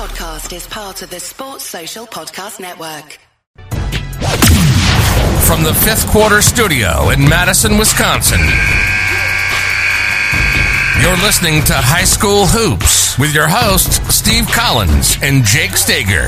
podcast is part of the Sports Social Podcast Network. From the Fifth Quarter Studio in Madison, Wisconsin, you're listening to High School Hoops with your hosts, Steve Collins and Jake Stager.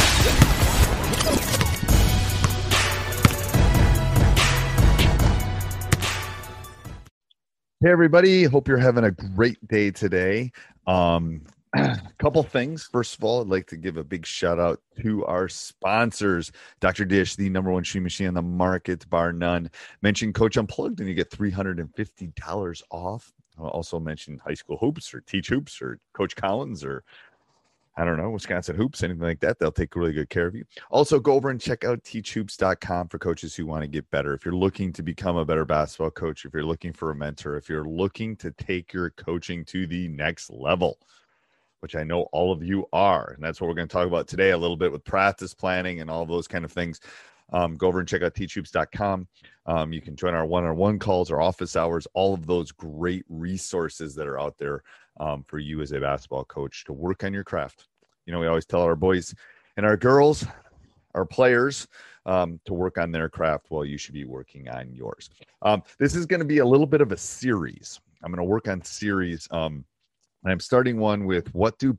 Hey, everybody. Hope you're having a great day today. Couple things. First of all, I'd like to give a big shout out to our sponsors. Dr. Dish, the number one shooting machine on the market, bar none. Mention Coach Unplugged and you get $350 off. I'll also mention High School Hoops or Teach Hoops or Coach Collins or I don't know, Wisconsin Hoops, anything like that. They'll take really good care of you. Also, go over and check out teachhoops.com for coaches who want to get better. If you're looking to become a better basketball coach, if you're looking for a mentor, if you're looking to take your coaching to the next level, which I know all of you are. And that's what we're going to talk about today a little bit with practice planning and all those kind of things. Go over and check out teachhoops.com. You can join our one-on-one calls, our office hours, all of those great resources that are out there for you as a basketball coach to work on your craft. You know, we always tell our boys and our girls, our players, to work on their craft while you should be working on yours. This is going to be a little bit of a series. I'm going to work on series. I'm starting one with what do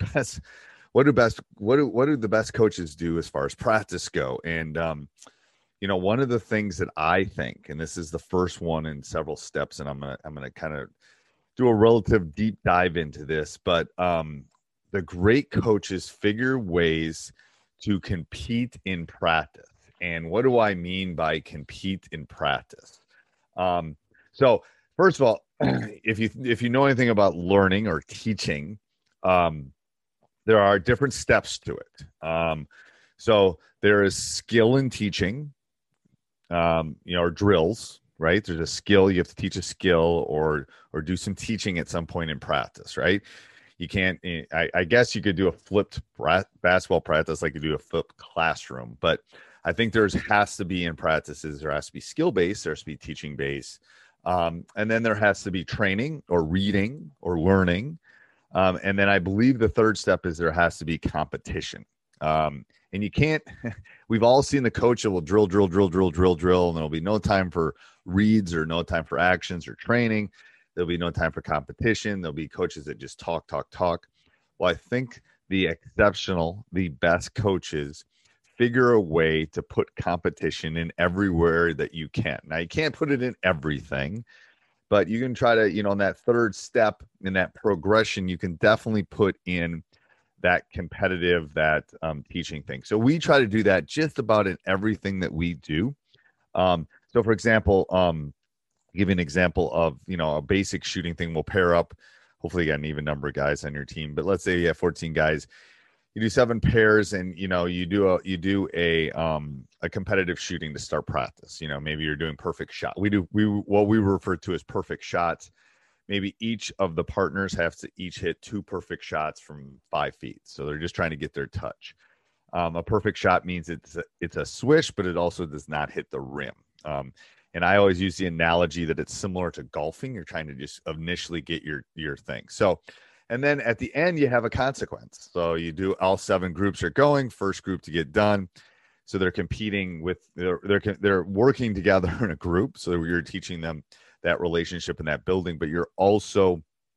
the best coaches do as far as practice go? And you know, one of the things that I think, and this is the first one in several steps, and I'm gonna kind of do a relative deep dive into this, but the great coaches figure ways to compete in practice. And what do I mean by compete in practice? So first of all, if you know anything about learning or teaching, there are different steps to it. So there is skill in teaching, or drills, right? There's a skill. You have to teach a skill or do some teaching at some point in practice, right? You can't, I guess you could do a flipped basketball practice like you do a flipped classroom, but I think there has to be in practices, there has to be skill-based, there has to be teaching-based, and then there has to be training or reading or learning. And then I believe the third step is there has to be competition. And you can't, we've all seen the coach that will drill, and there'll be no time for reads or no time for actions or training. There'll be no time for competition. There'll be coaches that just talk. Well, I think the best coaches figure a way to put competition in everywhere that you can. Now, you can't put it in everything, but you can try to, in that third step, in that progression, you can definitely put in that competitive, that teaching thing. So we try to do that just about in everything that we do. So for example, give you an example of, a basic shooting thing. We'll pair up. Hopefully you got an even number of guys on your team, but let's say you have 14 guys. You do 7 pairs and, you do a competitive shooting to start practice. Maybe you're doing perfect shot. What we refer to as perfect shots. Maybe each of the partners have to each hit 2 perfect shots from 5 feet. So they're just trying to get their touch. A perfect shot means it's a swish, but it also does not hit the rim. And I always use the analogy that it's similar to golfing. You're trying to just initially get your thing. So, and then at the end, you have a consequence. So you do, all 7 groups are going, first group to get done. So they're competing with, they're working together in a group. So you're teaching them that relationship and that building, but you're also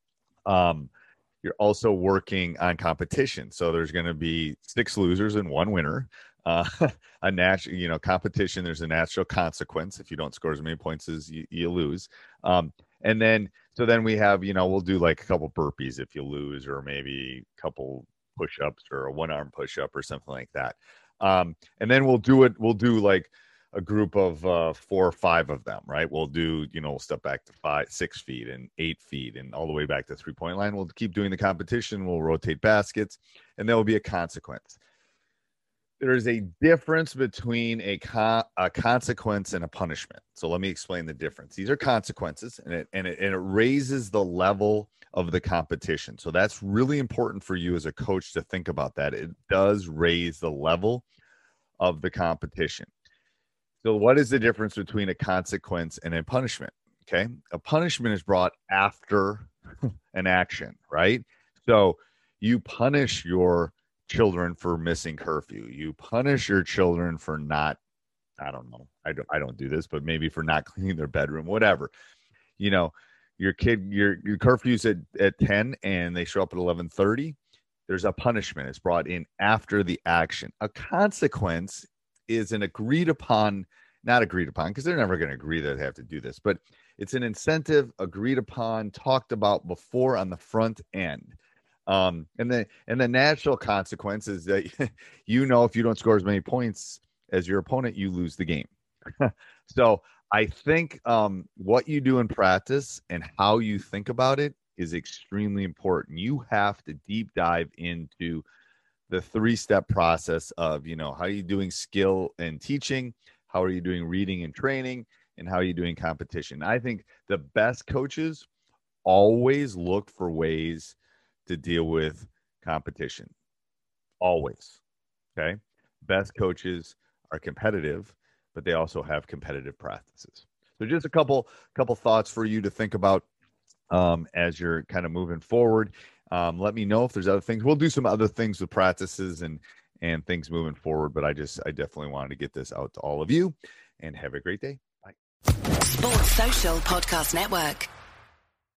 working on competition. So there's going to be 6 losers and 1 winner. A natural, competition, there's a natural consequence. If you don't score as many points as you lose. And then we have, we'll do like a couple burpees if you lose, or maybe a couple push-ups or a 1-arm push-up or something like that. And then we'll do like a group of 4 or 5 of them, right? We'll do, we'll step back to 6 feet and 8 feet and all the way back to 3-point line. We'll keep doing the competition. We'll rotate baskets, and there will be a consequence. There is a difference between a consequence and a punishment. So let me explain the difference. These are consequences, and it raises the level of the competition. So that's really important for you as a coach to think about that. It does raise the level of the competition. So what is the difference between a consequence and a punishment? Okay. A punishment is brought after an action, right? So you punish your children for missing curfew. You punish your children for not, I don't know, I don't do this, but maybe for not cleaning their bedroom, whatever. You know, your kid, your curfew's at 10 and they show up at 11:30. There's a punishment. It's brought in after the action. A consequence is an agreed upon, not agreed upon, because they're never going to agree that they have to do this, but it's an incentive agreed upon, talked about before on the front end. And the natural consequence is that, you know, if you don't score as many points as your opponent, you lose the game. So I think what you do in practice and how you think about it is extremely important. You have to deep dive into the 3-step process of, you know, how are you doing skill and teaching? How are you doing reading and training? And how are you doing competition? I think the best coaches always look for ways to deal with competition. Always. Okay. Best coaches are competitive, but they also have competitive practices. So just a couple thoughts for you to think about as you're kind of moving forward. Let me know if there's other things. We'll do some other things with practices and things moving forward, but I definitely wanted to get this out to all of you, and have a great day. Bye. Sports Social Podcast Network.